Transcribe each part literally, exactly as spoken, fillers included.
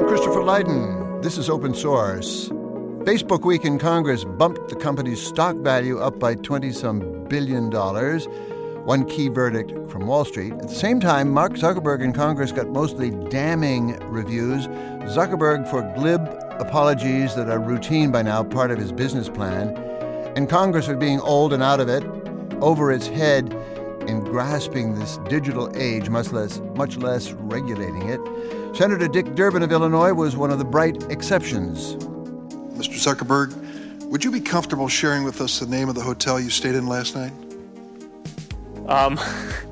Christopher Lydon. This is Open Source. Facebook Week in Congress bumped the company's stock value up by twenty-some billion dollars. One key verdict from Wall Street. At the same time, Mark Zuckerberg in Congress got mostly damning reviews. Zuckerberg for glib apologies that are routine by now, part of his business plan. And Congress for being old and out of it, over its head in grasping this digital age, much less, much less regulating it. Senator Dick Durbin of Illinois was one of the bright exceptions. Mister Zuckerberg, would you be comfortable sharing with us the name of the hotel you stayed in last night? Um.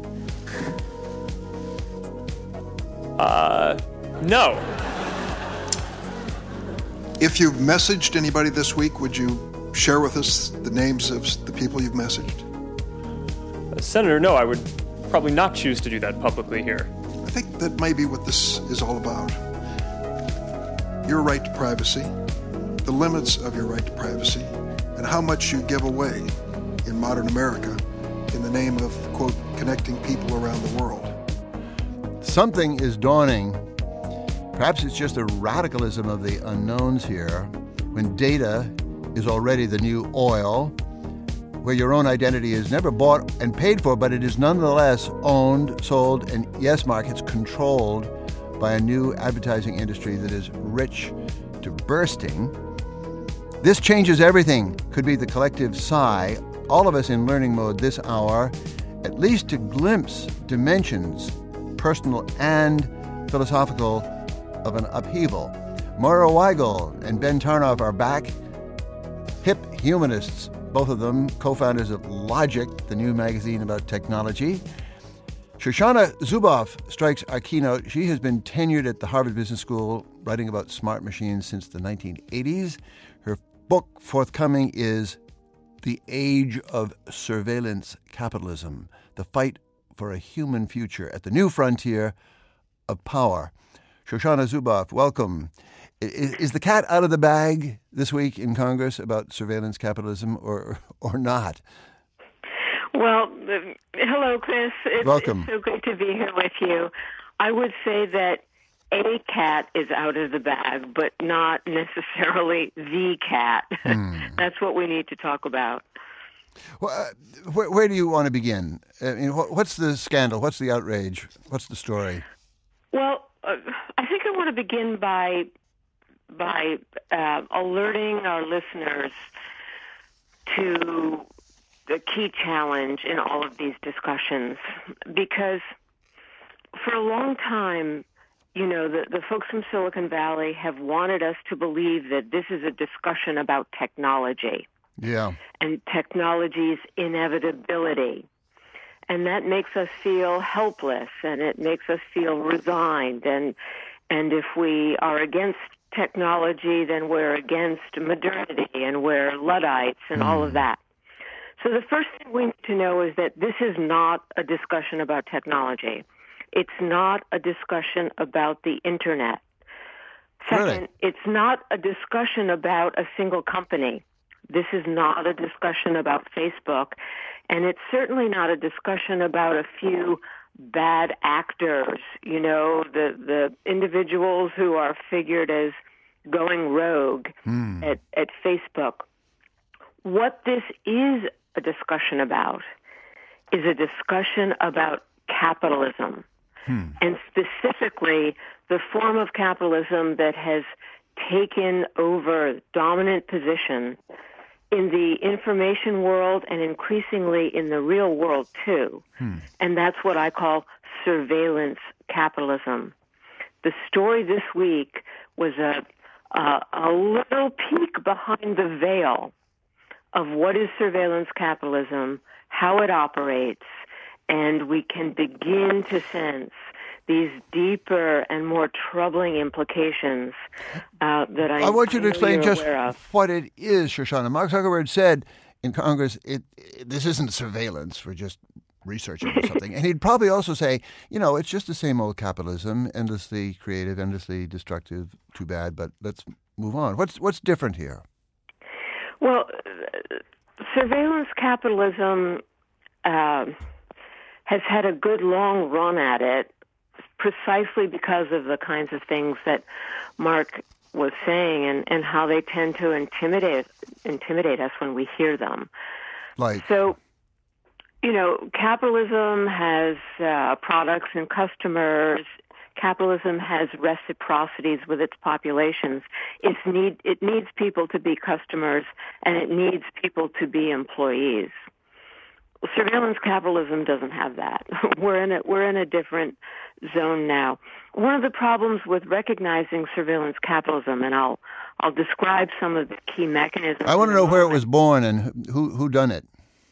uh, no. If you've messaged anybody this week, would you share with us the names of the people you've messaged? Uh, Senator, no, I would probably not choose to do that publicly here. I think that may be what this is all about. Your right to privacy, the limits of your right to privacy, and how much you give away in modern America in the name of, quote, connecting people around the world. Something is dawning. Perhaps it's just a radicalism of the unknowns here, when data is already the new oil, where your own identity is never bought and paid for, but it is nonetheless owned, sold, and yes, Mark, it's controlled by a new advertising industry that is rich to bursting. This changes everything, could be the collective sigh. All of us in learning mode this hour, at least to glimpse dimensions, personal and philosophical, of an upheaval. Moira Weigel and Ben Tarnoff are back. Hip humanists, both of them co-founders of Logic, the new magazine about technology. Shoshana Zuboff strikes our keynote. She has been tenured at the Harvard Business School, writing about smart machines since the nineteen eighties. Her book forthcoming is The Age of Surveillance Capitalism, the fight for a human future at the new frontier of power. Shoshana Zuboff, welcome. Is, is the cat out of the bag this week in Congress about surveillance capitalism or or not? Well, uh, hello, Chris. It's, welcome. It's so good to be here with you. I would say that a cat is out of the bag, but not necessarily the cat. Hmm. That's what we need to talk about. Well, uh, where, where do you want to begin? I mean, what, what's the scandal? What's the outrage? What's the story? Well, uh, I think I want to begin by by uh, alerting our listeners to the key challenge in all of these discussions, because for a long time, you know, the, the folks from Silicon Valley have wanted us to believe that this is a discussion about technology. Yeah. And technology's inevitability. And that makes us feel helpless, and it makes us feel resigned. And and if we are against technology, then we're against modernity, and we're Luddites, and mm. all of that. So the first thing we need to know is that this is not a discussion about technology. It's not a discussion about the Internet. Second, really? It's not a discussion about a single company. This is not a discussion about Facebook, and it's certainly not a discussion about a few bad actors, you know, the, the individuals who are figured as going rogue mm. at, at Facebook. What this is a discussion about is a discussion about capitalism, hmm. and specifically the form of capitalism that has taken over dominant position in the information world and increasingly in the real world too. Hmm. And that's what I call surveillance capitalism. The story this week was a, a, a little peek behind the veil of what is surveillance capitalism, how it operates, and we can begin to sense these deeper and more troubling implications uh, that I I want you to explain just of. what it is, Shoshana. Mark Zuckerberg said in Congress, it, it, this isn't surveillance, we're just researching or something. And he'd probably also say, you know, it's just the same old capitalism, endlessly creative, endlessly destructive, too bad, but let's move on. What's what's different here? Well, uh, surveillance capitalism uh, has had a good long run at it precisely because of the kinds of things that Mark was saying and, and how they tend to intimidate intimidate us when we hear them. Like, so, you know, capitalism has uh, products and customers. Capitalism has reciprocities with its populations. It's need, it needs people to be customers, and it needs people to be employees. Surveillance capitalism doesn't have that. We're in a, we're in a different zone now. One of the problems with recognizing surveillance capitalism, and I'll I'll describe some of the key mechanisms. I want to know where it was born and who who done it.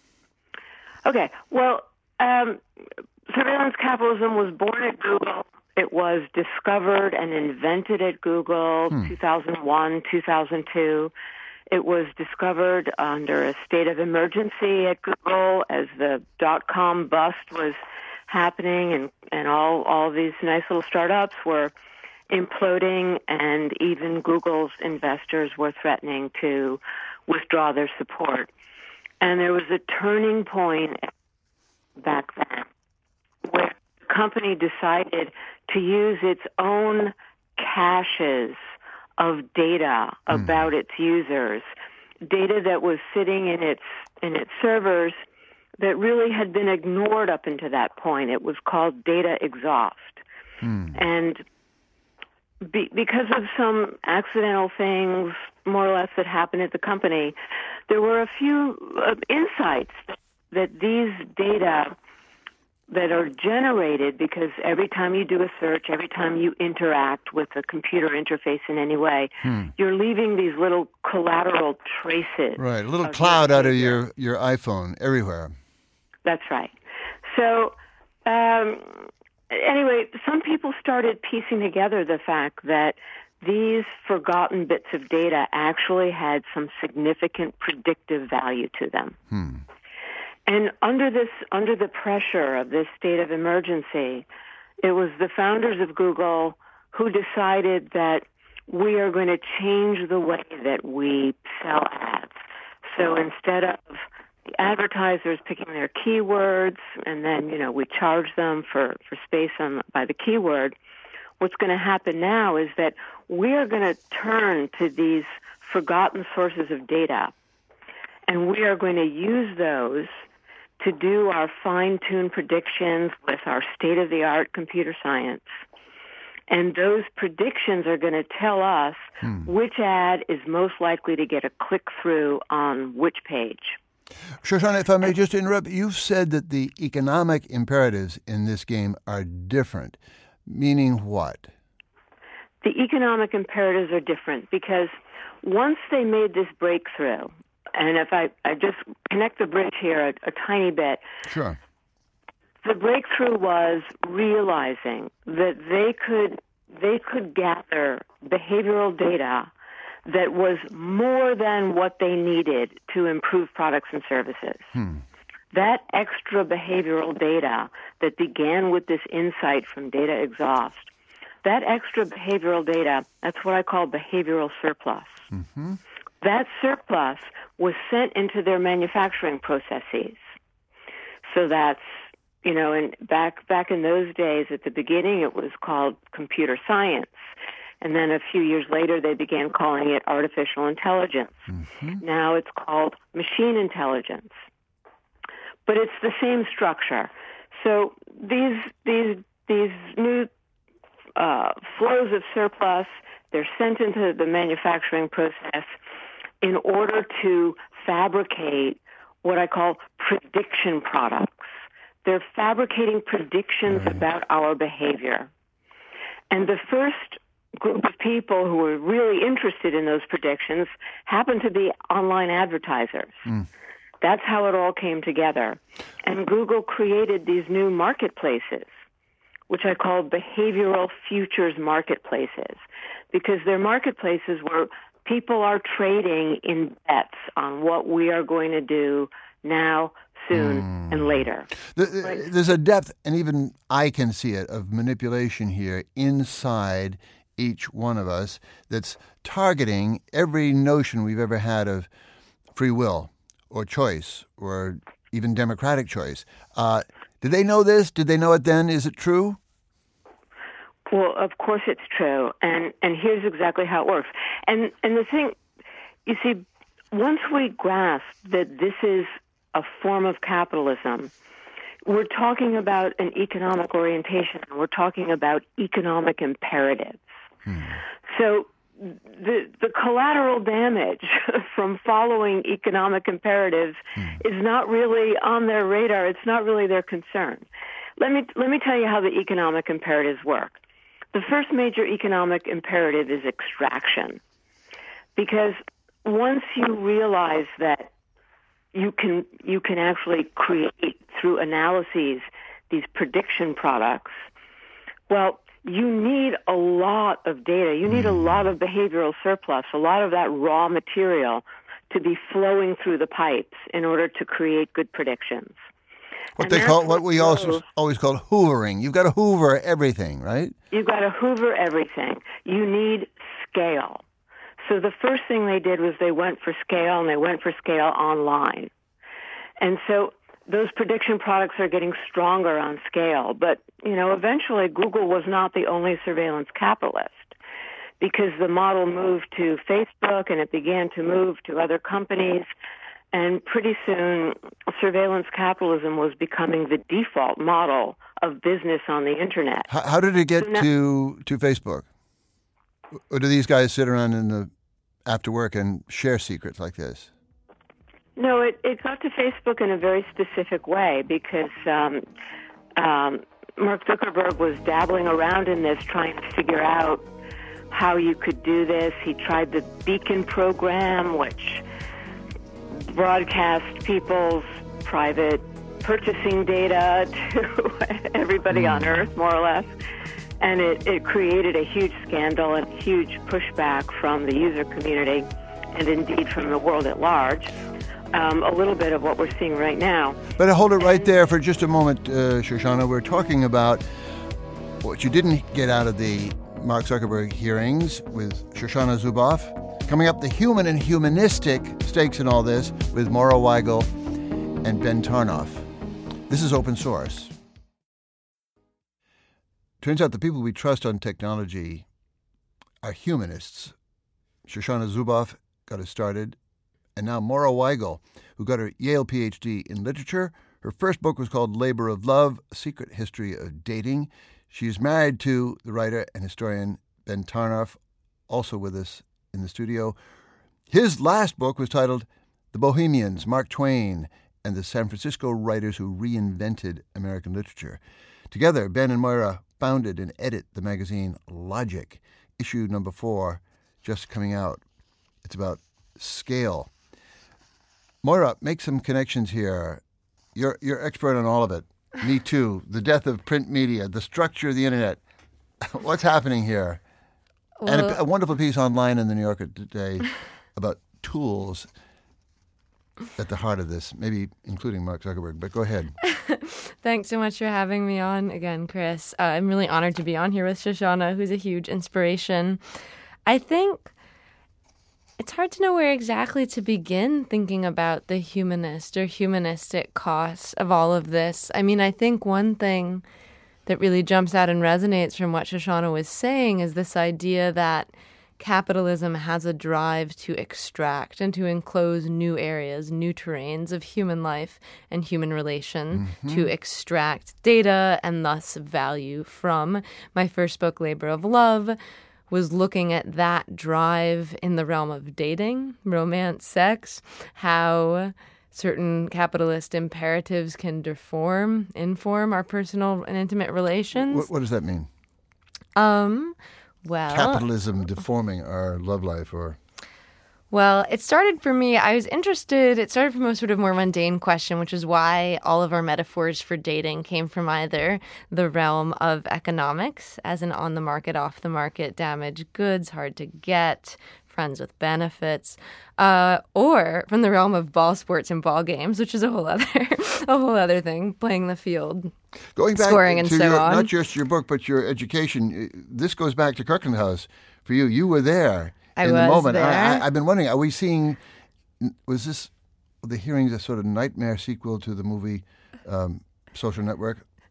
Okay. Well, um, surveillance capitalism was born at Google. It was discovered and invented at Google, hmm. two thousand one, two thousand two. It was discovered under a state of emergency at Google as the dot-com bust was happening, and, and all, all these nice little startups were imploding, and even Google's investors were threatening to withdraw their support. And there was a turning point back then where the company decided to use its own caches of data about mm. its users, data that was sitting in its in its servers that really had been ignored up until that point. It was called data exhaust. Mm. And be, because of some accidental things, more or less, that happened at the company, there were a few uh, insights that these data that are generated, because every time you do a search, every time you interact with a computer interface in any way, hmm. you're leaving these little collateral traces. Right, a little cloud out of your, your iPhone everywhere. That's right. So, um, anyway, some people started piecing together the fact that these forgotten bits of data actually had some significant predictive value to them. Hmm. And under this, under the pressure of this state of emergency, it was the founders of Google who decided that we are going to change the way that we sell ads. So instead of the advertisers picking their keywords and then, you know, we charge them for, for space on by the keyword, what's going to happen now is that we are going to turn to these forgotten sources of data, and we are going to use those to do our fine-tuned predictions with our state-of-the-art computer science. And those predictions are going to tell us hmm. which ad is most likely to get a click-through on which page. Shoshana, if I may just interrupt, you've said that the economic imperatives in this game are different. Meaning what? The economic imperatives are different because once they made this breakthrough, and if I, I just connect the bridge here a, a tiny bit. Sure. The breakthrough was realizing that they could they could gather behavioral data that was more than what they needed to improve products and services. Hmm. That extra behavioral data that began with this insight from data exhaust, that extra behavioral data, that's what I call behavioral surplus. Mm-hmm. That surplus was sent into their manufacturing processes. So that's, you know, and back back in those days, at the beginning, it was called computer science. And then a few years later, they began calling it artificial intelligence. Mm-hmm. Now it's called machine intelligence. But it's the same structure. So these these these new uh, flows of surplus, they're sent into the manufacturing process in order to fabricate what I call prediction products. They're fabricating predictions right. about our behavior. And the first group of people who were really interested in those predictions happened to be online advertisers. Mm. That's how it all came together. And Google created these new marketplaces, which I call behavioral futures marketplaces, because they're marketplaces where people are trading in bets on what we are going to do now, soon, mm. and later. The, there's a depth, and even I can see it, of manipulation here inside each one of us that's targeting every notion we've ever had of free will or choice or even democratic choice. Uh, did they know this? Did they know it then? Is it true? Well, of course it's true, and and here's exactly how it works. And and the thing, you see, once we grasp that this is a form of capitalism, we're talking about an economic orientation. We're talking about economic imperatives. Hmm. So the the collateral damage from following economic imperatives hmm. is not really on their radar. It's not really their concern. Let me let me tell you how the economic imperatives work. The first major economic imperative is extraction, because once you realize that you can you can actually create through analyses these prediction products, well, you need a lot of data. You need a lot of behavioral surplus, a lot of that raw material to be flowing through the pipes in order to create good predictions. What and they call, what, what we also also always call hoovering. You've got to hoover everything, right? You've got to hoover everything. You need scale. So the first thing they did was they went for scale, and they went for scale online. And so those prediction products are getting stronger on scale. But, you know, eventually Google was not the only surveillance capitalist, because the model moved to Facebook and it began to move to other companies. And pretty soon, surveillance capitalism was becoming the default model of business on the Internet. How, how did it get so now, to, to Facebook? Or do these guys sit around in the after work and share secrets like this? No, it, it got to Facebook in a very specific way, because um, um, Mark Zuckerberg was dabbling around in this, trying to figure out how you could do this. He tried the Beacon program, which broadcast people's private purchasing data to everybody mm. on Earth, more or less. And it, it created a huge scandal and huge pushback from the user community, and indeed from the world at large. Um, a little bit of what we're seeing right now. But hold it right there for just a moment, uh, Shoshana. We're talking about what you didn't get out of the Mark Zuckerberg hearings with Shoshana Zuboff. Coming up, the human and humanistic stakes in all this with Moira Weigel and Ben Tarnoff. This is Open Source. Turns out the people we trust on technology are humanists. Shoshana Zuboff got us started. And now Moira Weigel, who got her Yale P H D in literature. Her first book was called Labor of Love, A Secret History of Dating. She is married to the writer and historian Ben Tarnoff, also with us in the studio. His last book was titled The Bohemians, Mark Twain, and the San Francisco Writers Who Reinvented American Literature. Together, Ben and Moira founded and edit the magazine Logic, issue number four, just coming out. It's about scale. Moira, make some connections here. You're you're expert on all of it. Me too. The death of print media, the structure of the internet. What's happening here? Well, and a, a wonderful piece online in the New Yorker today about tools at the heart of this, maybe including Mark Zuckerberg. But go ahead. Thanks so much for having me on again, Chris. Uh, I'm really honored to be on here with Shoshana, who's a huge inspiration. I think it's hard to know where exactly to begin thinking about the humanist or humanistic costs of all of this. I mean, I think one thing that really jumps out and resonates from what Shoshana was saying is this idea that capitalism has a drive to extract and to enclose new areas, new terrains of human life and human relation, mm-hmm. to extract data and thus value from. My first book, Labor of Love, was looking at that drive in the realm of dating, romance, sex, how certain capitalist imperatives can deform, inform our personal and intimate relations. What, what does that mean? Um, well... Capitalism deforming our love life, or... Well, it started for me, I was interested, it started from a sort of more mundane question, which is why all of our metaphors for dating came from either the realm of economics, as in on the market, off the market, damaged goods, hard to get, friends with benefits, uh, or from the realm of ball sports and ball games, which is a whole other a whole other thing, playing the field, Going back scoring and to so your, on. Not just your book, but your education. This goes back to Kirkland House for you. You were there. I in was the moment. there. I, I, I've been wondering, are we seeing, was this, the hearings a sort of nightmare sequel to the movie um, Social Network?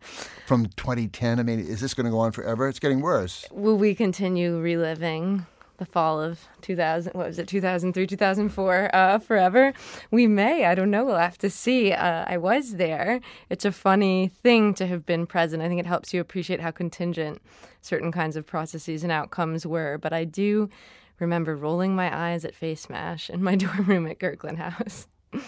from twenty ten? I mean, is this going to go on forever? It's getting worse. Will we continue reliving the fall of two thousand, what was it, two thousand three, two thousand four, uh, forever? We may. I don't know. We'll have to see. Uh, I was there. It's a funny thing to have been present. I think it helps you appreciate how contingent certain kinds of processes and outcomes were. But I do remember rolling my eyes at Face Mash in my dorm room at Kirkland House.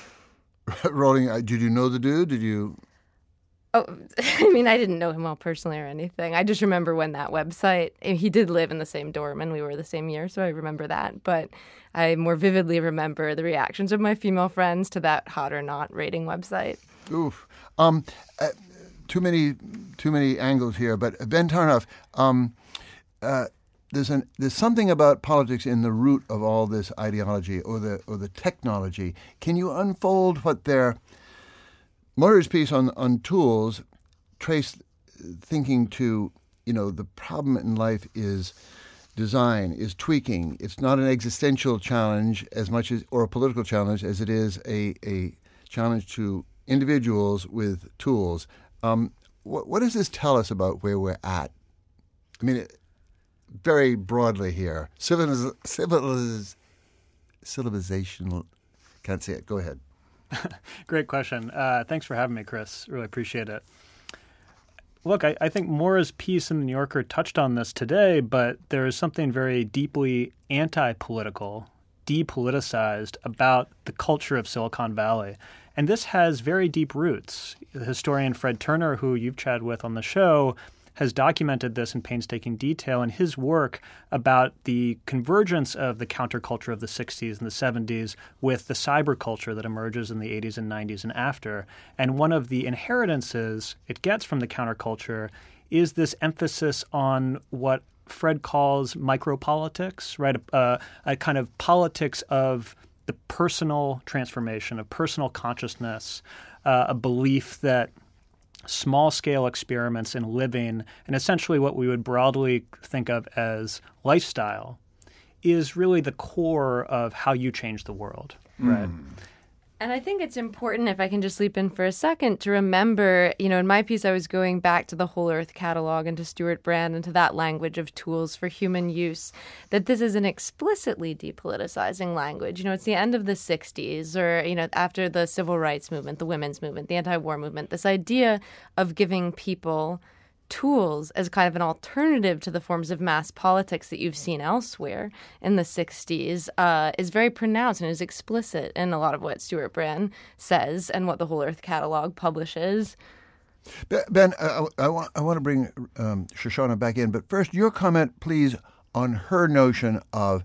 Rolling, did you know the dude? Did you... Oh, I mean, I didn't know him all personally or anything. I just remember when that website, he did live in the same dorm and we were the same year, so I remember that. But I more vividly remember the reactions of my female friends to that hot or not rating website. Oof. Um, uh, too many, too many angles here. But Ben Tarnoff, um, uh, there's an there's something about politics in the root of all this ideology or the or the technology. Can you unfold what they're... Moirer's piece on, on tools traced thinking to, you know, the problem in life is design, is tweaking. It's not an existential challenge as much as, or a political challenge as it is a, a challenge to individuals with tools. Um, what, what does this tell us about where we're at? I mean, it, very broadly here. Civiliz, civiliz, civilizational, can't say it. Go ahead. Great question. Uh, thanks for having me, Chris. Really appreciate it. Look, I, I think Moira's piece in the New Yorker touched on this today, but there is something very deeply anti-political, depoliticized about the culture of Silicon Valley. And this has very deep roots. The historian Fred Turner, who you've chatted with on the show, has documented this in painstaking detail in his work about the convergence of the counterculture of the sixties and the seventies with the cyberculture that emerges in the eighties and nineties and after. And one of the inheritances it gets from the counterculture is this emphasis on what Fred calls micropolitics, right? A, a kind of politics of the personal transformation, of personal consciousness, uh, a belief that small-scale experiments in living, and essentially what we would broadly think of as lifestyle, is really the core of how you change the world, right? Mm. And I think it's important, if I can just leap in for a second, to remember, you know, in my piece I was going back to the Whole Earth catalog and to Stewart Brand and to that language of tools for human use, that this is an explicitly depoliticizing language. You know, it's the end of the sixties or, you know, after the civil rights movement, the women's movement, the anti-war movement, this idea of giving people tools as kind of an alternative to the forms of mass politics that you've seen elsewhere in the sixties uh, is very pronounced and is explicit in a lot of what Stewart Brand says and what the Whole Earth catalog publishes. Ben, I, I, want, I want to bring um, Shoshana back in, but first, your comment, please, on her notion of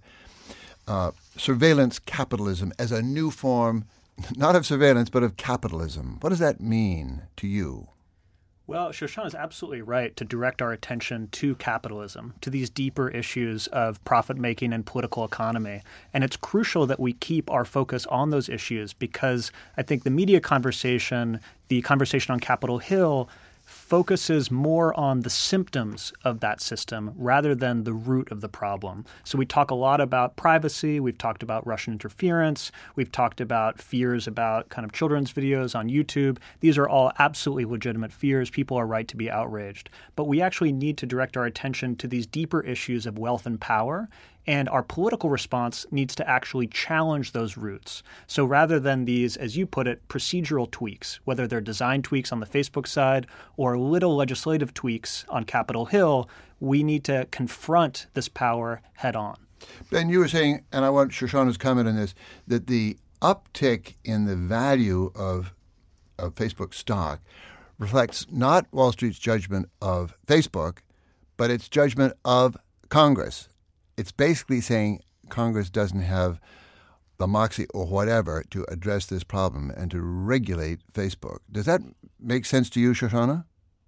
uh, surveillance capitalism as a new form, not of surveillance, but of capitalism. What does that mean to you? Well, Shoshana is absolutely right to direct our attention to capitalism, to these deeper issues of profit-making and political economy. And it's crucial that we keep our focus on those issues because I think the media conversation, the conversation on Capitol Hill, focuses more on the symptoms of that system rather than the root of the problem. So we talk a lot about privacy. We've talked about Russian interference. We've talked about fears about kind of children's videos on YouTube. These are all absolutely legitimate fears. People are right to be outraged. But we actually need to direct our attention to these deeper issues of wealth and power. And our political response needs to actually challenge those roots. So rather than these, as you put it, procedural tweaks, whether they're design tweaks on the Facebook side or little legislative tweaks on Capitol Hill, we need to confront this power head on. Ben, you were saying, and I want Shoshana's comment on this, that the uptick in the value of, of Facebook stock reflects not Wall Street's judgment of Facebook, but its judgment of Congress. It's basically saying Congress doesn't have the moxie or whatever to address this problem and to regulate Facebook. Does that make sense to you, Shoshana?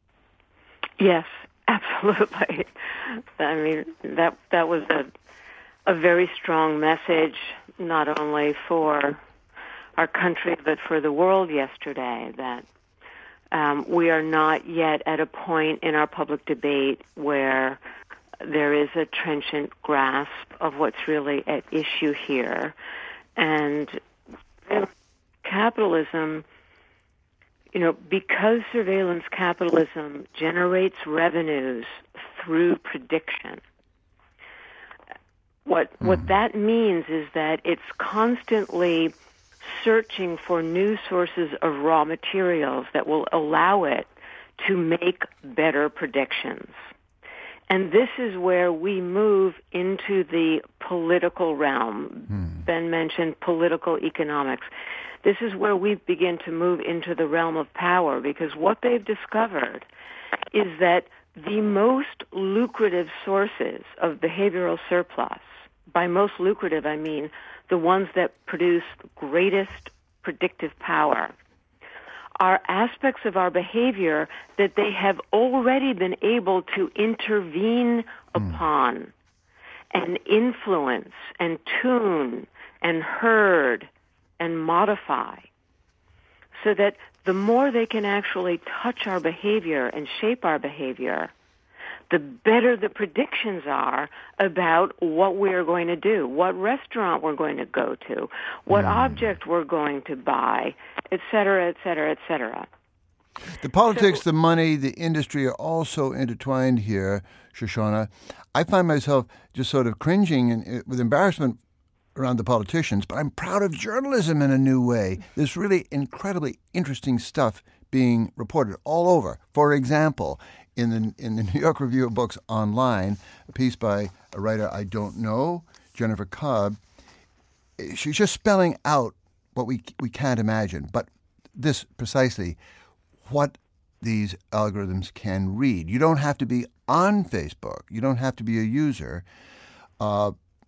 Yes, absolutely. I mean, that that was a a very strong message, not only for our country but for the world yesterday, that um, we are not yet at a point in our public debate where there is a trenchant grasp of what's really at issue here. And capitalism you know, because surveillance capitalism generates revenues through prediction, what mm. what that means is that it's constantly searching for new sources of raw materials that will allow it to make better predictions. And this is where we move into the political realm. Mm. Ben mentioned political economics. This is where we begin to move into the realm of power, because what they've discovered is that the most lucrative sources of behavioral surplus, by most lucrative I mean the ones that produce greatest predictive power, are aspects of our behavior that they have already been able to intervene mm. upon and influence and tune and herd and modify, so that the more they can actually touch our behavior and shape our behavior, the better the predictions are about what we're going to do, what restaurant we're going to go to, what mm. object we're going to buy, et cetera, et cetera, et cetera. The politics, so, the money, the industry are all so intertwined here, Shoshana. I find myself just sort of cringing and, with embarrassment around the politicians, but I'm proud of journalism in a new way. There's really incredibly interesting stuff being reported all over. For example, in the in the New York Review of Books online, a piece by a writer I don't know, Jennifer Cobb, she's just spelling out what we we can't imagine, but this precisely, what these algorithms can read. You don't have to be on Facebook. You don't have to be a user. Uh,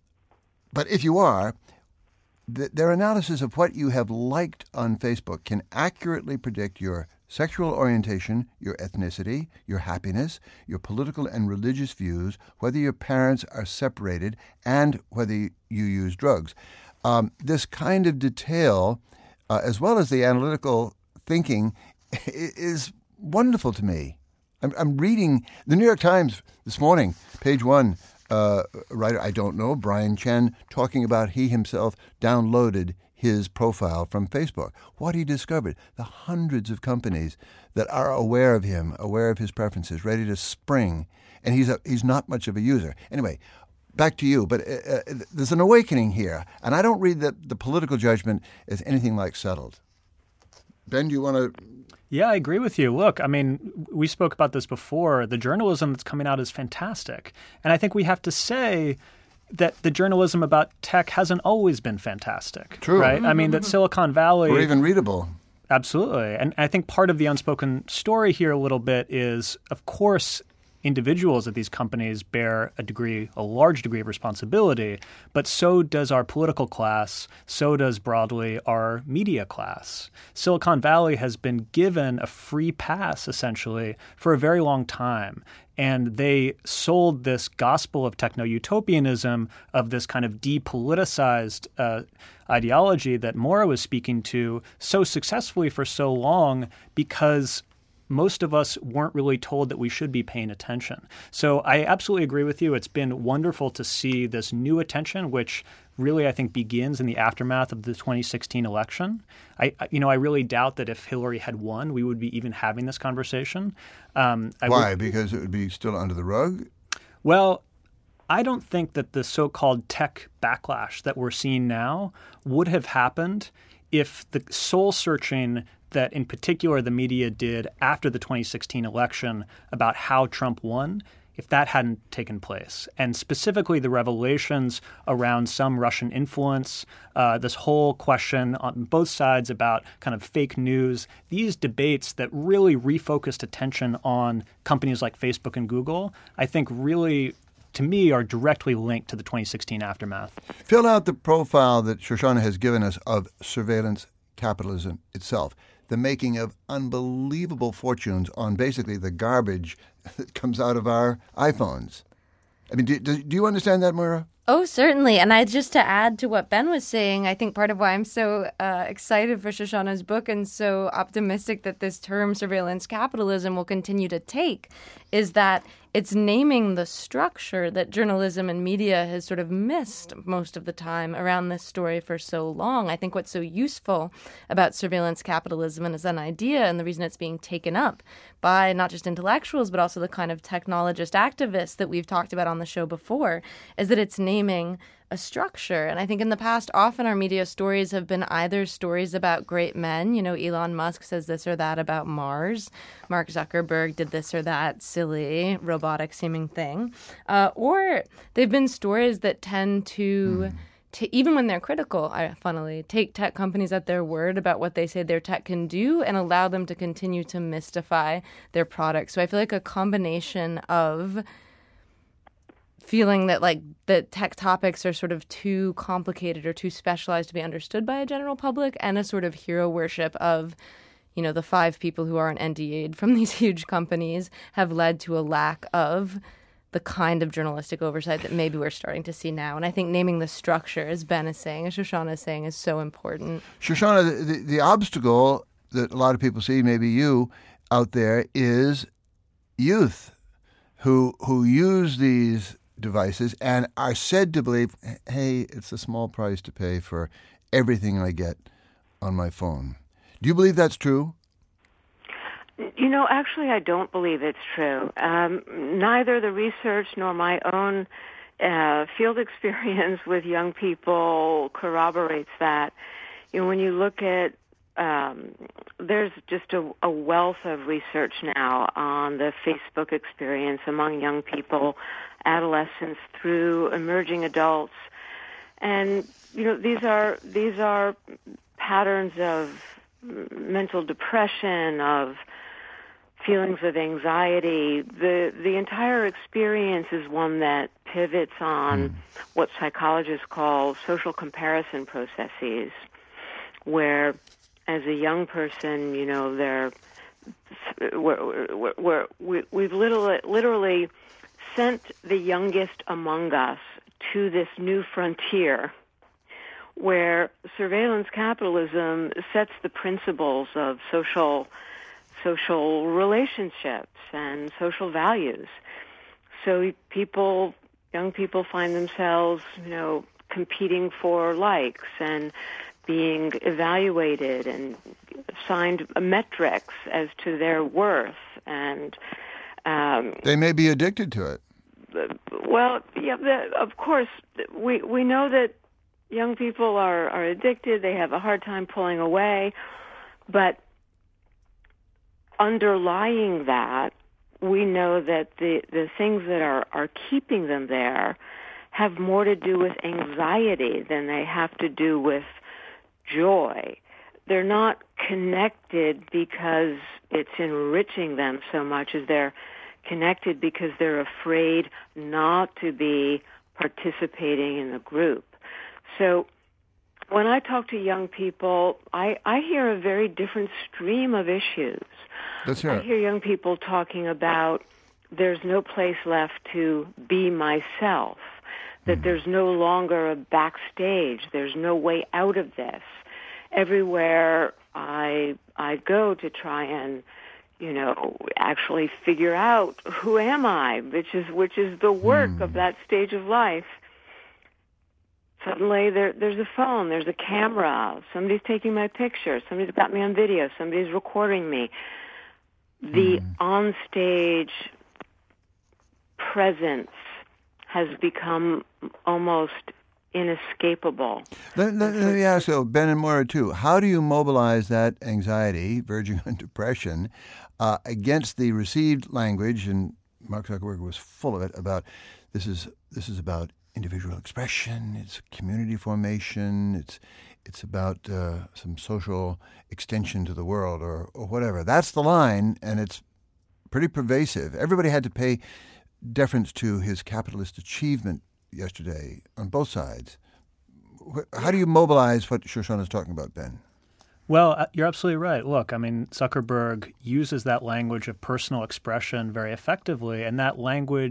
but if you are, th- their analysis of what you have liked on Facebook can accurately predict your sexual orientation, your ethnicity, your happiness, your political and religious views, whether your parents are separated, and whether you use drugs. Um, this kind of detail, uh, as well as the analytical thinking, is wonderful to me. I'm, I'm reading the New York Times this morning, page one, uh, writer I don't know, Brian Chen, talking about he himself downloaded his profile from Facebook. What he discovered, the hundreds of companies that are aware of him, aware of his preferences, ready to spring, and he's a, he's not much of a user. Anyway, back to you, but uh, uh, there's an awakening here, and I don't read that the political judgment as anything like settled. Ben, do you want to... Yeah, I agree with you. Look, I mean, we spoke about this before. The journalism that's coming out is fantastic. And I think we have to say that the journalism about tech hasn't always been fantastic. True. Right? I mean, that Silicon Valley... Or even readable. Absolutely. And I think part of the unspoken story here a little bit is, of course, individuals at these companies bear a degree, a large degree of responsibility, but so does our political class, so does broadly our media class. Silicon Valley has been given a free pass, essentially, for a very long time. And they sold this gospel of techno-utopianism, of this kind of depoliticized uh, ideology that Maura was speaking to, so successfully for so long because most of us weren't really told that we should be paying attention. So I absolutely agree with you. It's been wonderful to see this new attention, which really I think begins in the aftermath of the twenty sixteen election. I, you know, I really doubt that if Hillary had won, we would be even having this conversation. Um, I Why? would, because it would be still under the rug? Well, I don't think that the so-called tech backlash that we're seeing now would have happened if the soul-searching that in particular the media did after the twenty sixteen election about how Trump won, if that hadn't taken place. And specifically the revelations around some Russian influence, uh, this whole question on both sides about kind of fake news, these debates that really refocused attention on companies like Facebook and Google, I think really, to me, are directly linked to the twenty sixteen aftermath. Fill out the profile that Shoshana has given us of surveillance capitalism itself. The making of unbelievable fortunes on basically the garbage that comes out of our iPhones. I mean, do, do, do you understand that, Maura? Oh, certainly. And I just to add to what Ben was saying, I think part of why I'm so uh, excited for Shoshana's book and so optimistic that this term surveillance capitalism will continue to take is that it's naming the structure that journalism and media has sort of missed most of the time around this story for so long. I think what's so useful about surveillance capitalism and as an idea and the reason it's being taken up by not just intellectuals but also the kind of technologist activists that we've talked about on the show before is that it's naming a structure. And I think in the past, often our media stories have been either stories about great men, you know, Elon Musk says this or that about Mars, Mark Zuckerberg did this or that silly, robotic-seeming thing, uh, or they've been stories that tend to, mm. to, even when they're critical, I, funnily, take tech companies at their word about what they say their tech can do and allow them to continue to mystify their products. So I feel like a combination of feeling that like the tech topics are sort of too complicated or too specialized to be understood by a general public and a sort of hero worship of, you know, the five people who aren't N D A'd from these huge companies have led to a lack of the kind of journalistic oversight that maybe we're starting to see now. And I think naming the structure, as Ben is saying, as Shoshana is saying, is so important. Shoshana, the, the, the obstacle that a lot of people see, maybe you out there, is youth who who use these devices and are said to believe, hey, it's a small price to pay for everything I get on my phone. Do you believe that's true? You know, actually, I don't believe it's true. Um, neither the research nor my own uh, field experience with young people corroborates that. You know, when you look at Um, there's just a, a wealth of research now on the Facebook experience among young people, adolescents through emerging adults. And, you know, these are, these are patterns of mental depression, of feelings of anxiety. The, the entire experience is one that pivots on mm. what psychologists call social comparison processes, where as a young person, you know, they're, we're, we're, we're, we, we've literally, literally sent the youngest among us to this new frontier where surveillance capitalism sets the principles of social social relationships and social values. So people, young people find themselves, you know, competing for likes and being evaluated and assigned metrics as to their worth, and um, they may be addicted to it. Well, yeah, the, of course, we we know that young people are, are addicted. They have a hard time pulling away, but underlying that, we know that the the things that are, are keeping them there have more to do with anxiety than they have to do with joy. They're not connected because it's enriching them so much as they're connected because they're afraid not to be participating in the group. So when I talk to young people, I, I hear a very different stream of issues. Let's hear it. I hear young people talking about there's no place left to be myself, that there's no longer a backstage, there's no way out of this. Everywhere I I go to try and, you know, actually figure out who am I, which is which is the work mm. of that stage of life. Suddenly there there's a phone, there's a camera, somebody's taking my picture, somebody's got me on video, somebody's recording me. The mm. onstage presence has become almost inescapable. Let, let, let me ask you, Ben and Moira, too, how do you mobilize that anxiety, verging on depression, uh, against the received language, and Mark Zuckerberg was full of it, about this is this is about individual expression, it's community formation, it's it's about uh, some social extension to the world, or, or whatever. That's the line, and it's pretty pervasive. Everybody had to pay deference to his capitalist achievement yesterday on both sides. How do you mobilize what Shoshana is talking about, Ben? Well, you're absolutely right. Look, I mean, Zuckerberg uses that language of personal expression very effectively, and that language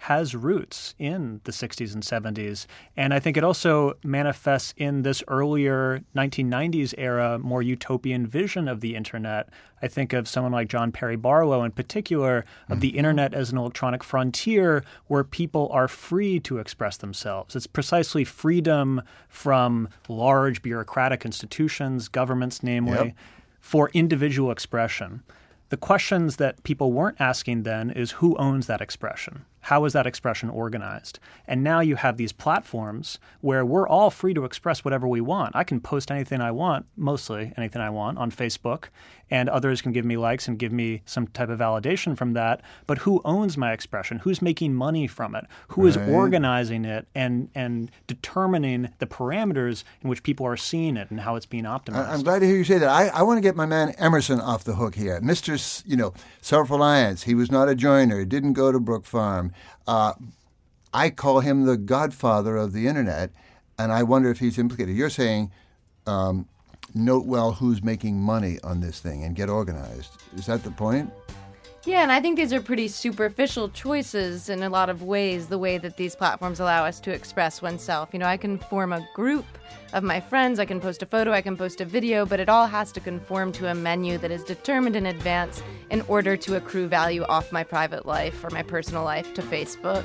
has roots in the sixties and seventies. And I think it also manifests in this earlier nineteen nineties era, more utopian vision of the internet. I think of someone like John Perry Barlow in particular, of the internet as an electronic frontier where people are free to express themselves. It's precisely freedom from large bureaucratic institutions, governments namely, yep. for individual expression. The questions that people weren't asking then is who owns that expression? How is that expression organized? And now you have these platforms where we're all free to express whatever we want. I can post anything I want, mostly anything I want, on Facebook, and others can give me likes and give me some type of validation from that. But who owns my expression? Who's making money from it? Who right. is organizing it and, and determining the parameters in which people are seeing it and how it's being optimized? I'm glad to hear you say that. I, I want to get my man Emerson off the hook here. Mister S- you know, self-reliance. He was not a joiner, didn't go to Brook Farm. Uh, I call him the godfather of the internet, and I wonder if he's implicated. You're saying um, note well who's making money on this thing and get organized. Is that the point? Yeah, and I think these are pretty superficial choices in a lot of ways, the way that these platforms allow us to express oneself. You know, I can form a group of my friends, I can post a photo, I can post a video, but it all has to conform to a menu that is determined in advance in order to accrue value off my private life or my personal life to Facebook.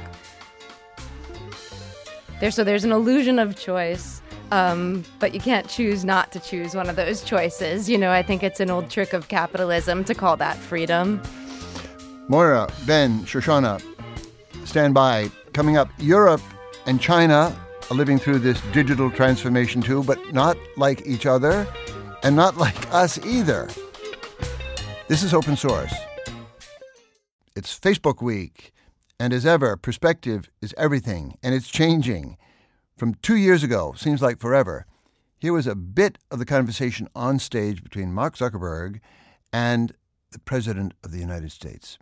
There, so there's an illusion of choice. Um, but you can't choose not to choose one of those choices. You know, I think it's an old trick of capitalism to call that freedom. Moira, Ben, Shoshana, stand by. Coming up, Europe and China are living through this digital transformation too, but not like each other and not like us either. This is Open Source. It's Facebook Week, and as ever, perspective is everything, and it's changing. From two years ago, seems like forever, here was a bit of the conversation on stage between Mark Zuckerberg and the President of the United States.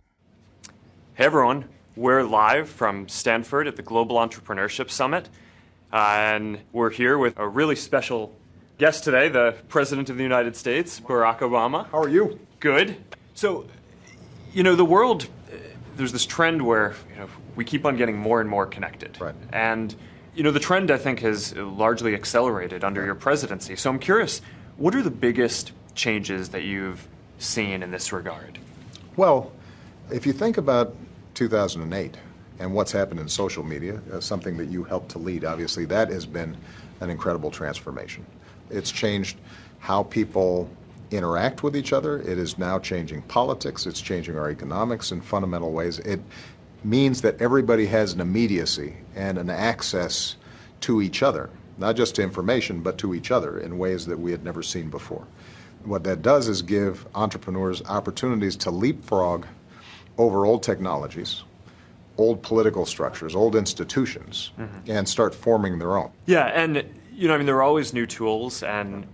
Hey everyone, we're live from Stanford at the Global Entrepreneurship Summit, uh, and we're here with a really special guest today, the President of the United States, Barack Obama. How are you? Good. So, you know, the world, uh, there's this trend where, you know, we keep on getting more and more connected. Right. And, you know, the trend, I think, has largely accelerated under right. your presidency. So I'm curious, what are the biggest changes that you've seen in this regard? Well, if you think about two thousand eight and what's happened in social media, uh, something that you helped to lead, obviously, that has been an incredible transformation. It's changed how people interact with each other. It is now changing politics. It's changing our economics in fundamental ways. It means that everybody has an immediacy and an access to each other, not just to information, but to each other in ways that we had never seen before. What that does is give entrepreneurs opportunities to leapfrog over old technologies, old political structures, old institutions, mm-hmm. and start forming their own. Yeah, and you know, I mean, there are always new tools, and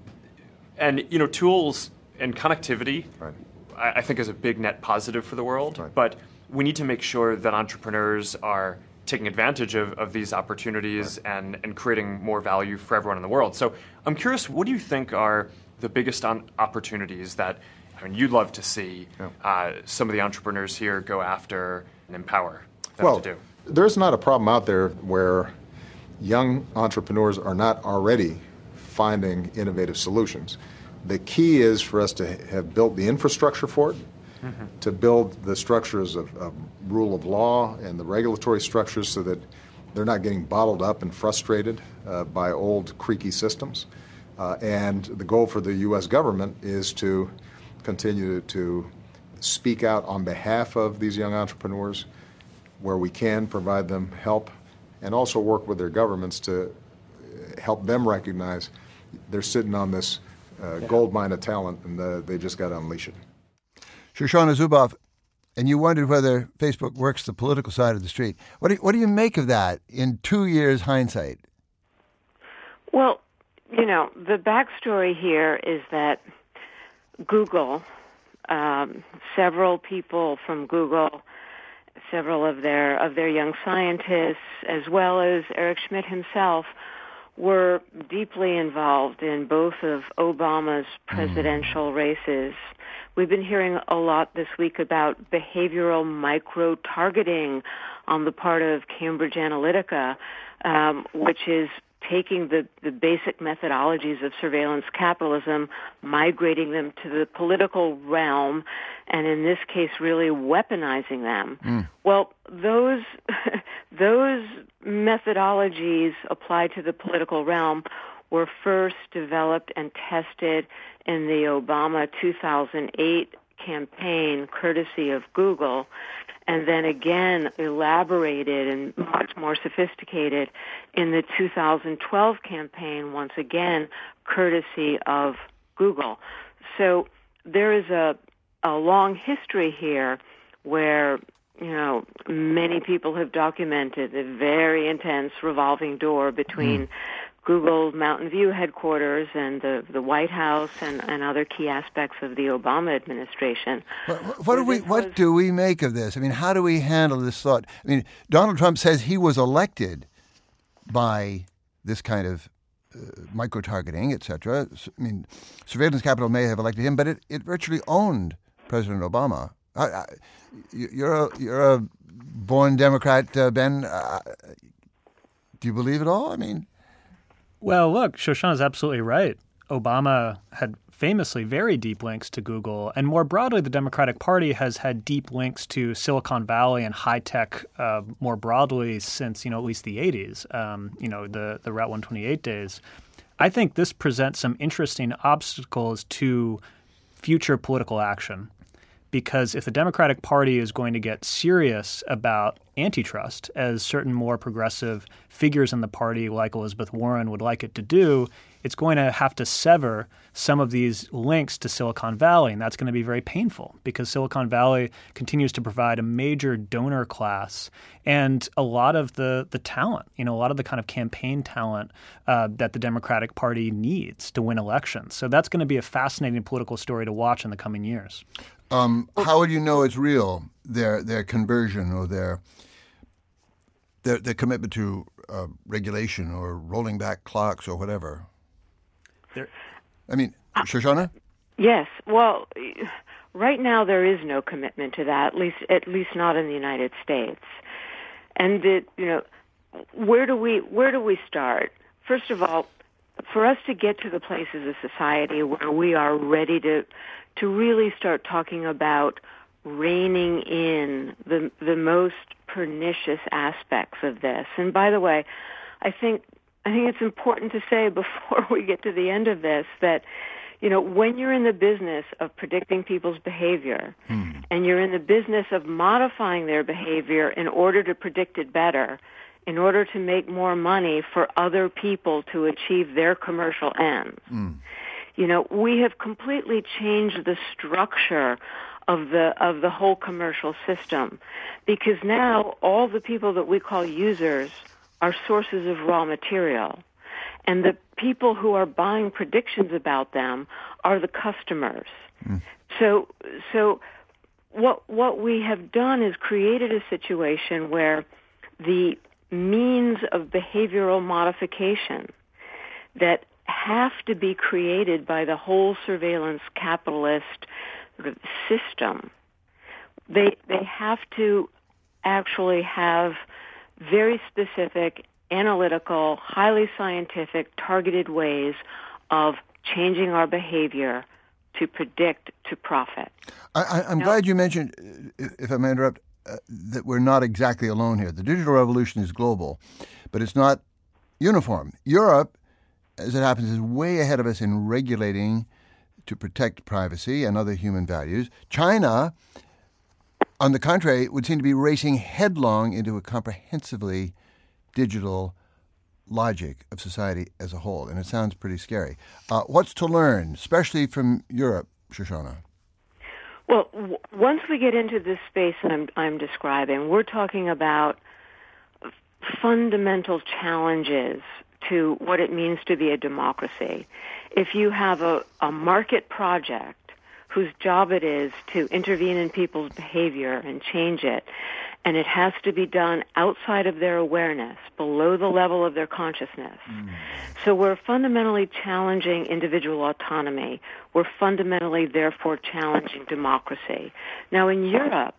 and you know, tools and connectivity, right. I, I think, is a big net positive for the world. Right. But we need to make sure that entrepreneurs are taking advantage of, of these opportunities right. and and creating more value for everyone in the world. So I'm curious, what do you think are the biggest on opportunities that I mean, you'd love to see yeah. uh, some of the entrepreneurs here go after and empower them well, to do? There's not a problem out there where young entrepreneurs are not already finding innovative solutions. The key is for us to have built the infrastructure for it, mm-hmm. to build the structures of, of rule of law and the regulatory structures so that they're not getting bottled up and frustrated uh, by old creaky systems. Uh, and the goal for the U S government is to continue to speak out on behalf of these young entrepreneurs where we can, provide them help, and also work with their governments to help them recognize they're sitting on this uh, yeah. gold mine of talent, and uh, they just got to unleash it. Shoshana Zuboff, and you wondered whether Facebook works the political side of the street. What do you, what do you make of that in two years' hindsight? Well, you know, the backstory here is that Google, um, several people from Google, several of their of their young scientists, as well as Eric Schmidt himself, were deeply involved in both of Obama's presidential mm. races, We've been hearing a lot this week about behavioral micro-targeting on the part of Cambridge Analytica, um, which is taking the, the basic methodologies of surveillance capitalism, migrating them to the political realm, and in this case, really weaponizing them. Mm. Well, those those methodologies applied to the political realm were first developed and tested in the Obama two thousand eight campaign, courtesy of Google, and then again elaborated and much more sophisticated in the two thousand twelve campaign, once again courtesy of Google. So there is a, a long history here where, you know, many people have documented a very intense revolving door between mm. Google Mountain View headquarters and the, the White House and, and other key aspects of the Obama administration. What, what do we what was, do we make of this? I mean, how do we handle this thought? I mean, Donald Trump says he was elected by this kind of uh, micro-targeting, et cetera. I mean, surveillance capital may have elected him, but it, it virtually owned President Obama. I, I, you're a you're a born Democrat, uh, Ben. Uh, do you believe it all? I mean. Well, look, Shoshana's absolutely right. Obama had famously very deep links to Google, and more broadly, the Democratic Party has had deep links to Silicon Valley and high tech uh, more broadly since, you know, at least the eighties, um, you know, the, the Route one twenty-eight days. I think this presents some interesting obstacles to future political action. Because if the Democratic Party is going to get serious about antitrust, as certain more progressive figures in the party like Elizabeth Warren would like it to do, it's going to have to sever some of these links to Silicon Valley. And that's going to be very painful because Silicon Valley continues to provide a major donor class and a lot of the, the talent, you know, a lot of the kind of campaign talent uh, that the Democratic Party needs to win elections. So that's going to be a fascinating political story to watch in the coming years. Um, how would you know it's real, their their conversion or their their, their commitment to uh, regulation or rolling back clocks or whatever? There. I mean, Shoshana? Yes. Well, right now there is no commitment to that, at least at least not in the United States. And it, you know, where do we where do we start? First of all, for us to get to the place as a society where we are ready to to really start talking about reining in the the most pernicious aspects of this. And by the way, I think I think it's important to say before we get to the end of this that, you know, when you're in the business of predicting people's behavior hmm. and you're in the business of modifying their behavior in order to predict it better, in order to make more money for other people to achieve their commercial ends, hmm. you know, we have completely changed the structure of the of the whole commercial system, because now all the people that we call users are sources of raw material, and the people who are buying predictions about them are the customers. Mm. So, so what what we have done is created a situation where the means of behavioral modification that have to be created by the whole surveillance capitalist sort of system, they they have to actually have very specific, analytical, highly scientific, targeted ways of changing our behavior to predict to profit. I, I, I'm now, glad you mentioned, if I may interrupt, uh, that we're not exactly alone here. The digital revolution is global, but it's not uniform. Europe, as it happens, is way ahead of us in regulating to protect privacy and other human values. China, on the contrary, would seem to be racing headlong into a comprehensively digital logic of society as a whole, and it sounds pretty scary. Uh, what's to learn, especially from Europe, Shoshana? Well, w- once we get into this space that I'm, I'm describing, we're talking about fundamental challenges to what it means to be a democracy. If you have a, a market project whose job it is to intervene in people's behavior and change it. And it has to be done outside of their awareness, below the level of their consciousness. Mm. So we're fundamentally challenging individual autonomy. We're fundamentally, therefore, challenging democracy. Now, in Europe,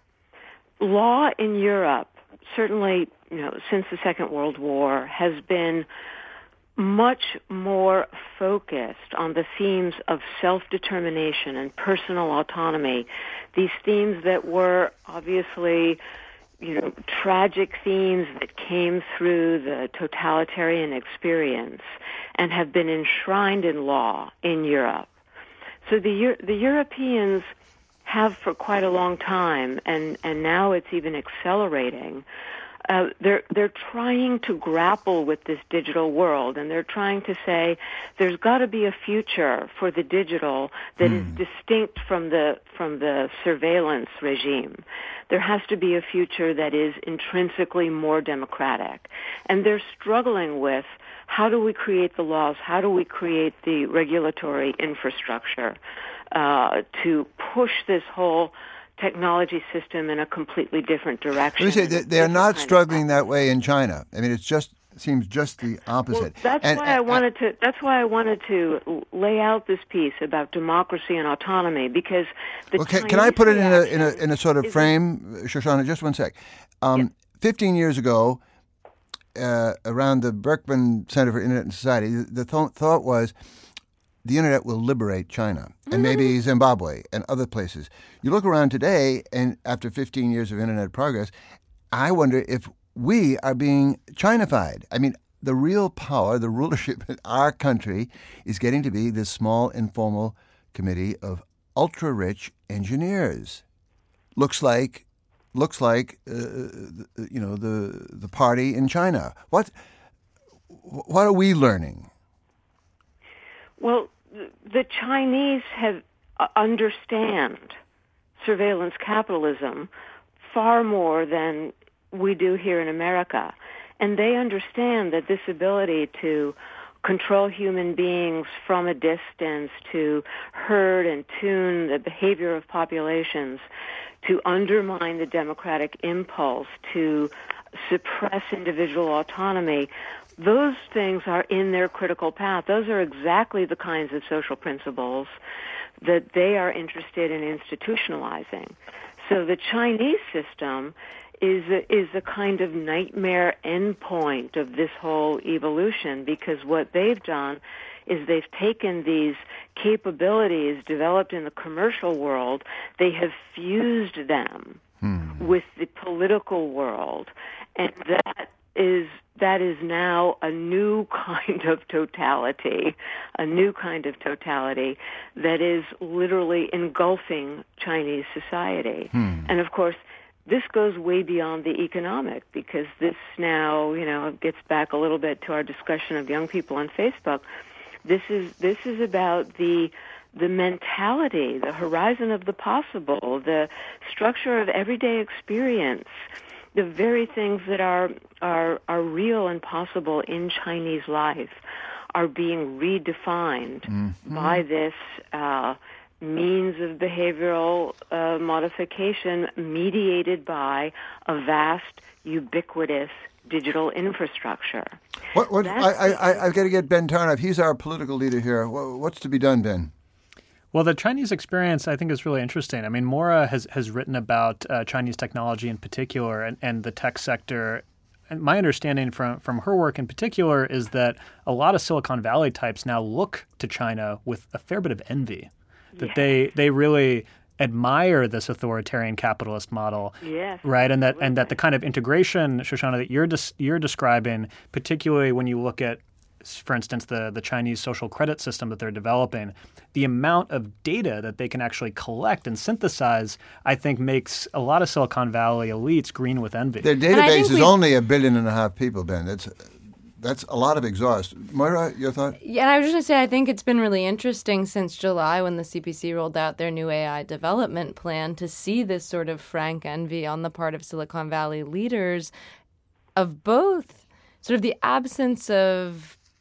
law in Europe, certainly, you know, since the Second World War, has been much more focused on the themes of self-determination and personal autonomy, these themes that were obviously, you know, tragic themes that came through the totalitarian experience and have been enshrined in law in Europe. So the the Europeans have for quite a long time, and, and now it's even accelerating. Uh, they're they're trying to grapple with this digital world, and they're trying to say there's got to be a future for the digital that mm. is distinct from the from the surveillance regime. There has to be a future that is intrinsically more democratic, and they're struggling with how do we create the laws, how do we create the regulatory infrastructure uh, to push this whole technology system in a completely different direction. Let me say, they, they are not struggling that way in China. I mean, it just seems just the opposite. Well, that's and, why and, I wanted to. That's why I wanted to lay out this piece about democracy and autonomy, because the well, can, Chinese can I put it in a in a in a sort of is frame, Shoshana? Just one sec. Um, yeah. Fifteen years ago, uh, around the Berkman Center for Internet and Society, the th- thought was, the internet will liberate China and maybe Zimbabwe and other places. You look around today, and after fifteen years of internet progress, I wonder if we are being Chinified. I mean, the real power, the rulership in our country is getting to be this small, informal committee of ultra-rich engineers. Looks like, looks like, uh, you know, the the party in China. What, what are we learning? Well, the Chinese have uh, understand surveillance capitalism far more than we do here in America. And they understand that this ability to control human beings from a distance, to herd and tune the behavior of populations, to undermine the democratic impulse, to suppress individual autonomy, those things are in their critical path. Those are exactly the kinds of social principles that they are interested in institutionalizing. So the Chinese system is a, is a kind of nightmare endpoint of this whole evolution, because what they've done is they've taken these capabilities developed in the commercial world, they have fused them hmm. with the political world, and that is that is now a new kind of totality, a new kind of totality that is literally engulfing Chinese society. Hmm. And of course, this goes way beyond the economic, because this now, you know, gets back a little bit to our discussion of young people on Facebook. This is this is about the the mentality, the horizon of the possible, the structure of everyday experience, the very things that are are are real and possible in Chinese life are being redefined mm-hmm. by this uh, means of behavioral uh, modification mediated by a vast, ubiquitous digital infrastructure. What, what, I, I, I've got to get Ben Tarnoff. He's our political leader here. What's to be done, Ben? Well, the Chinese experience, I think, is really interesting. I mean, Maura has, has written about uh, Chinese technology in particular and, and the tech sector. And my understanding from, from her work in particular is that a lot of Silicon Valley types now look to China with a fair bit of envy, that yeah. they they really admire this authoritarian capitalist model, yes, right? And that and that the kind of integration, Shoshana, that you're des- you're describing, particularly when you look at, for instance, the, the Chinese social credit system that they're developing, the amount of data that they can actually collect and synthesize, I think, makes a lot of Silicon Valley elites green with envy. Their database is only a billion and a half people, Ben. That's that's a lot of exhaust. Moira, your thought? Yeah, and I was just going to say, I think it's been really interesting since July when the C P C rolled out their new A I development plan to see this sort of frank envy on the part of Silicon Valley leaders of both sort of the absence of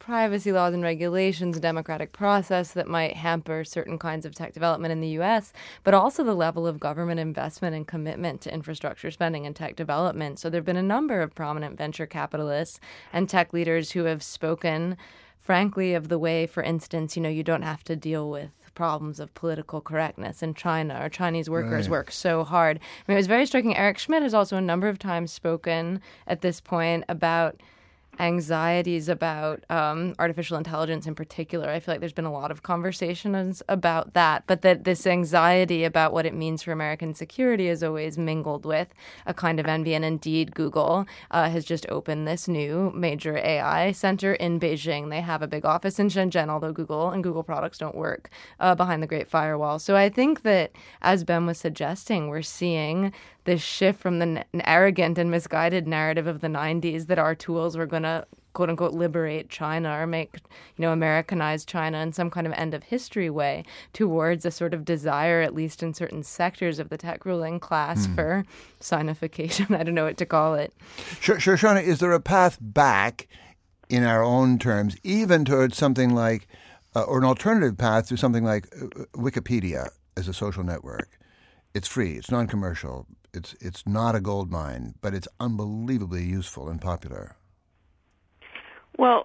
privacy laws and regulations, a democratic process that might hamper certain kinds of tech development in the U S, but also the level of government investment and commitment to infrastructure spending and tech development. So there have been a number of prominent venture capitalists and tech leaders who have spoken, frankly, of the way, for instance, you know, you don't have to deal with problems of political correctness in China, or Chinese workers Right. work so hard. I mean, it was very striking. Eric Schmidt has also a number of times spoken at this point about anxieties about um, artificial intelligence in particular. I feel like there's been a lot of conversations about that, but that this anxiety about what it means for American security is always mingled with a kind of envy. And indeed, Google uh, has just opened this new major A I center in Beijing. They have a big office in Shenzhen, although Google and Google products don't work uh, behind the Great Firewall. So I think that, as Ben was suggesting, we're seeing this shift from the n- arrogant and misguided narrative of the nineties that our tools were going to, quote unquote, liberate China or make, you know, Americanize China in some kind of end of history way, towards a sort of desire, at least in certain sectors of the tech ruling class, mm. for Sinification. I don't know what to call it. Sure, sure, Shauna, is there a path back in our own terms, even towards something like, uh, or an alternative path to something like uh, Wikipedia as a social network? It's free, it's non-commercial, it's it's not a gold mine, but it's unbelievably useful and popular. Well,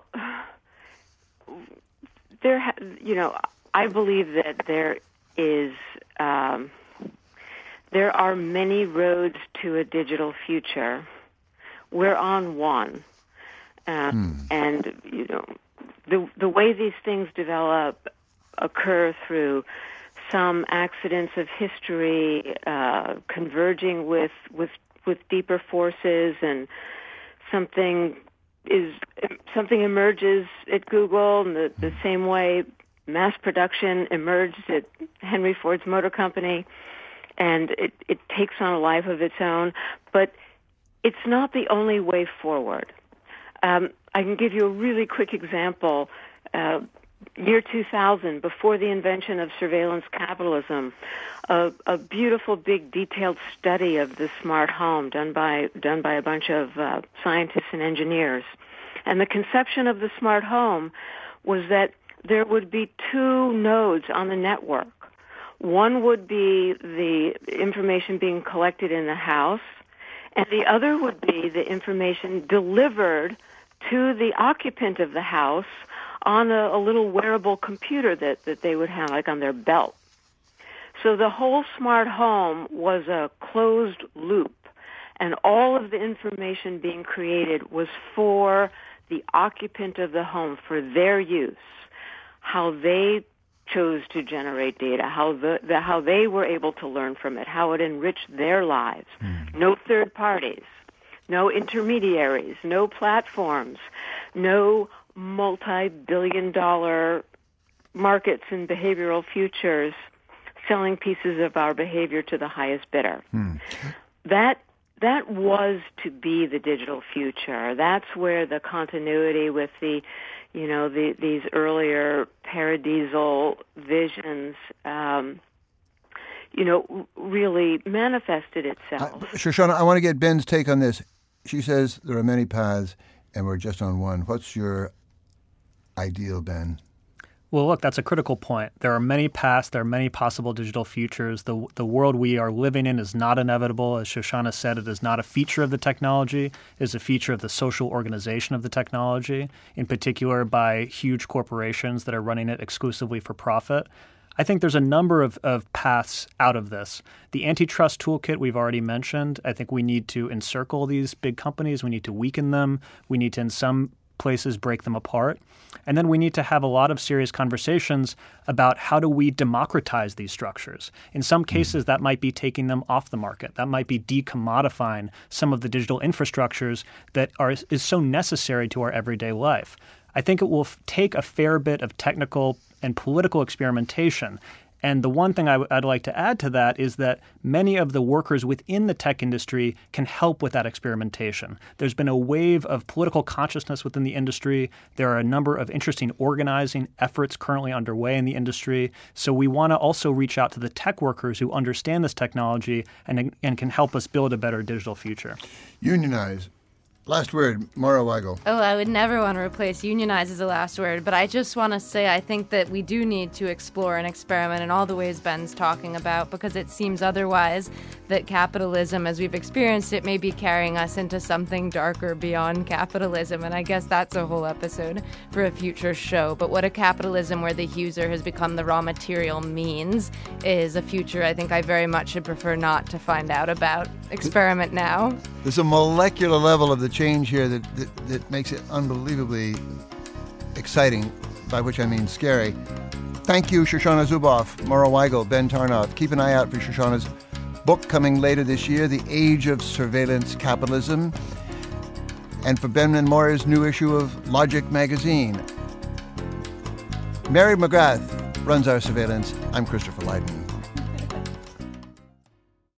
there, ha- you know, I believe that there is, um, there are many roads to a digital future. We're on one, um, hmm. and you know, the the way these things develop occur through some accidents of history uh, converging with, with with deeper forces, and something is something emerges at Google in the, the same way mass production emerged at Henry Ford's Motor Company, and it, it takes on a life of its own. But it's not the only way forward. Um, I can give you a really quick example. Uh, Year two thousand, before the invention of surveillance capitalism, a, a beautiful, big, detailed study of the smart home done by done by a bunch of uh, scientists and engineers. And the conception of the smart home was that there would be two nodes on the network. One would be the information being collected in the house, and the other would be the information delivered to the occupant of the house on a, a little wearable computer that, that they would have, like on their belt. So the whole smart home was a closed loop, and all of the information being created was for the occupant of the home, for their use, how they chose to generate data, how the, the how they were able to learn from it, how it enriched their lives. Mm. No third parties, no intermediaries, no platforms, no multi-billion dollar markets and behavioral futures selling pieces of our behavior to the highest bidder. Hmm. That that was to be the digital future. That's where the continuity with the, you know, the, these earlier paradisal visions, um, you know, really manifested itself. Uh, Shoshana, I want to get Ben's take on this. She says there are many paths, and we're just on one. What's your ideal, Ben? Well, look, that's a critical point. There are many paths. There are many possible digital futures. The the world we are living in is not inevitable. As Shoshana said, it is not a feature of the technology. It is a feature of the social organization of the technology, in particular by huge corporations that are running it exclusively for profit. I think there's a number of, of paths out of this. The antitrust toolkit we've already mentioned. I think we need to encircle these big companies. We need to weaken them. We need to, in some places, break them apart. And then we need to have a lot of serious conversations about how do we democratize these structures. In some cases, that might be taking them off the market. That might be decommodifying some of the digital infrastructures that are is so necessary to our everyday life. I think it will f- take a fair bit of technical and political experimentation. And the one thing I w- I'd like to add to that is that many of the workers within the tech industry can help with that experimentation. There's been a wave of political consciousness within the industry. There are a number of interesting organizing efforts currently underway in the industry. So we want to also reach out to the tech workers who understand this technology and, and can help us build a better digital future. Unionize. Last word, Maura Weigel. Oh, I would never want to replace unionize as a last word, but I just want to say I think that we do need to explore and experiment in all the ways Ben's talking about, because it seems otherwise that capitalism, as we've experienced it, may be carrying us into something darker beyond capitalism, and I guess that's a whole episode for a future show. But what a capitalism where the user has become the raw material means is a future I think I very much should prefer not to find out about. Experiment now. There's a molecular level of the change here that, that, that makes it unbelievably exciting, by which I mean scary. Thank you, Shoshana Zuboff, Maura Weigel, Ben Tarnoff. Keep an eye out for Shoshana's book coming later this year, The Age of Surveillance Capitalism, and for Ben and Maura's new issue of Logic magazine. Mary McGrath runs our surveillance. I'm Christopher Lydon.